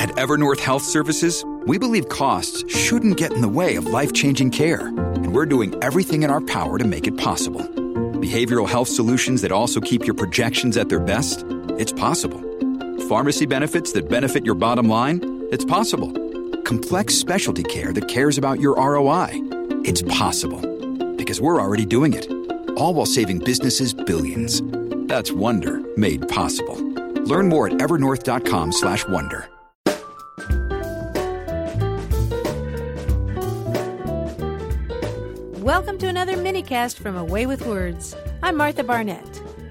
At Evernorth Health Services, we believe costs shouldn't get in the way of life-changing care, and we're doing everything in our power to make it possible. Behavioral health solutions that also keep your projections at their best? It's possible. Pharmacy benefits that benefit your bottom line? It's possible. Complex specialty care that cares about your ROI? It's possible. Because we're already doing it. All while saving businesses billions. That's Wonder made possible. Learn more at evernorth.com/wonder. Welcome to another minicast from Away with Words. I'm Martha Barnett.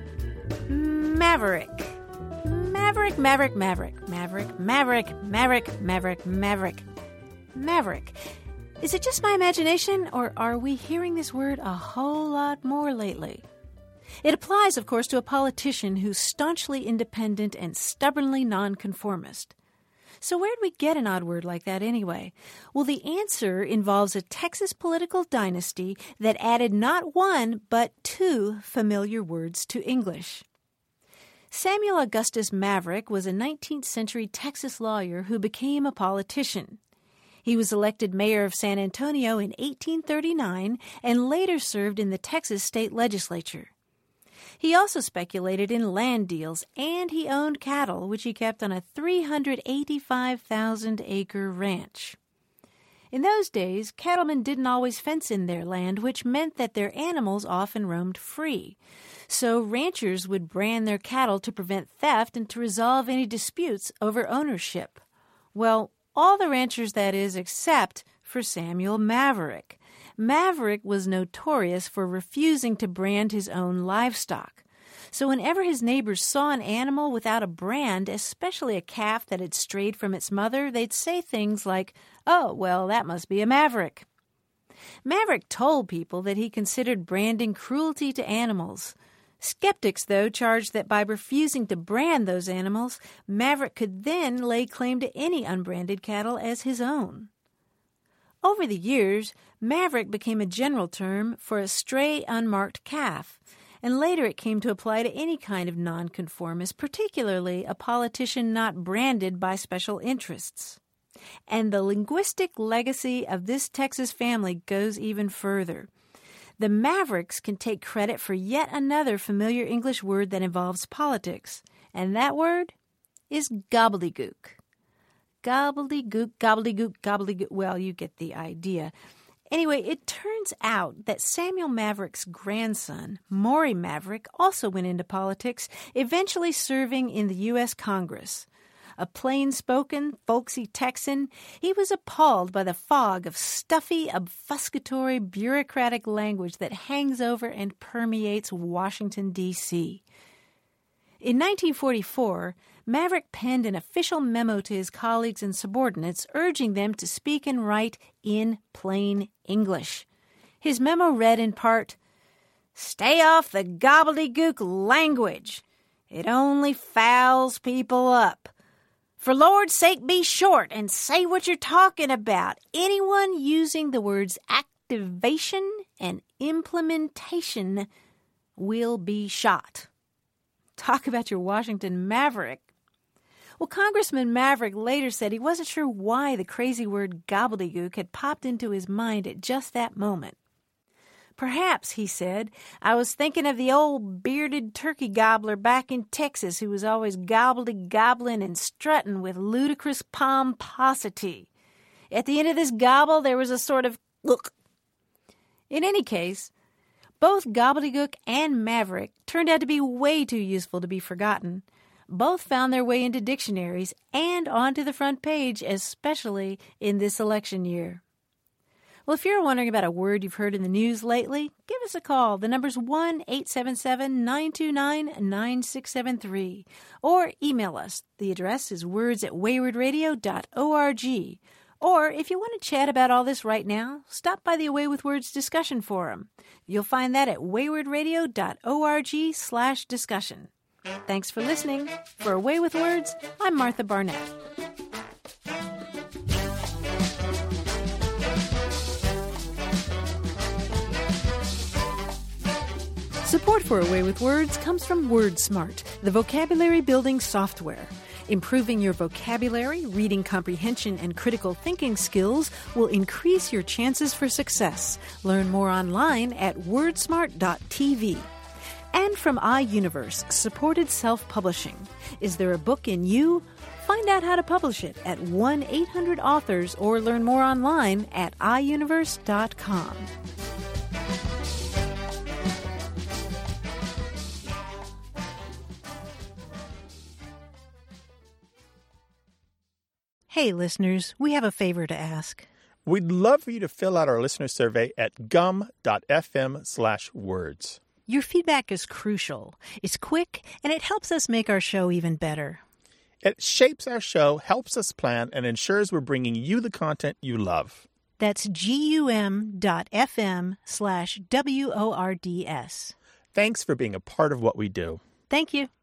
Maverick. Maverick, Maverick, Maverick, Maverick, Maverick, Maverick, Maverick, Maverick, Maverick. Is it just my imagination, or are we hearing this word a whole lot more lately? It applies, of course, to a politician who's staunchly independent and stubbornly nonconformist. So where'd we get an odd word like that anyway? Well, the answer involves a Texas political dynasty that added not one, but two familiar words to English. Samuel Augustus Maverick was a 19th century Texas lawyer who became a politician. He was elected mayor of San Antonio in 1839 and later served in the Texas state legislature. He also speculated in land deals, and he owned cattle, which he kept on a 385,000-acre ranch. In those days, cattlemen didn't always fence in their land, which meant that their animals often roamed free. So ranchers would brand their cattle to prevent theft and to resolve any disputes over ownership. Well, all the ranchers, that is, except for Samuel Maverick. Maverick was notorious for refusing to brand his own livestock. So whenever his neighbors saw an animal without a brand, especially a calf that had strayed from its mother, they'd say things like, "Oh, well, that must be a maverick." Maverick told people that he considered branding cruelty to animals. Skeptics, though, charged that by refusing to brand those animals, Maverick could then lay claim to any unbranded cattle as his own. Over the years, maverick became a general term for a stray, unmarked calf, and later it came to apply to any kind of nonconformist, particularly a politician not branded by special interests. And the linguistic legacy of this Texas family goes even further. The Mavericks can take credit for yet another familiar English word that involves politics, and that word is gobbledygook. Gobbledygook, gobbledygook, gobbledygook. Well, you get the idea. Anyway, it turns out that Samuel Maverick's grandson, Maury Maverick, also went into politics, eventually serving in the U.S. Congress. A plain-spoken, folksy Texan, he was appalled by the fog of stuffy, obfuscatory, bureaucratic language that hangs over and permeates Washington, D.C. In 1944, Maverick penned an official memo to his colleagues and subordinates urging them to speak and write in plain English. His memo read in part, "Stay off the gobbledygook language. It only fouls people up. For Lord's sake, be short and say what you're talking about. Anyone using the words activation and implementation will be shot." Talk about your Washington Maverick. Well, Congressman Maverick later said he wasn't sure why the crazy word gobbledygook had popped into his mind at just that moment. "Perhaps," he said, "I was thinking of the old bearded turkey gobbler back in Texas who was always gobbledy-gobbling and strutting with ludicrous pomposity. At the end of this gobble, there was a sort of look." In any case, both gobbledygook and maverick turned out to be way too useful to be forgotten. Both found their way into dictionaries and onto the front page, especially in this election year. Well, if you're wondering about a word you've heard in the news lately, give us a call. The number's 1-877-929-9673. Or email us. The address is words@waywardradio.org. Or if you want to chat about all this right now, stop by the Away with Words discussion forum. You'll find that at waywardradio.org/discussion. Thanks for listening. For Away with Words, I'm Martha Barnett. Support for Away with Words comes from WordSmart, the vocabulary building software. Improving your vocabulary, reading comprehension, and critical thinking skills will increase your chances for success. Learn more online at wordsmart.tv. And from iUniverse, supported self-publishing. Is there a book in you? Find out how to publish it at 1-800-AUTHORS or learn more online at iUniverse.com. Hey, listeners, we have a favor to ask. We'd love for you to fill out our listener survey at gum.fm/words. Your feedback is crucial. It's quick, and it helps us make our show even better. It shapes our show, helps us plan, and ensures we're bringing you the content you love. That's gum.fm/WORDS. Thanks for being a part of what we do. Thank you.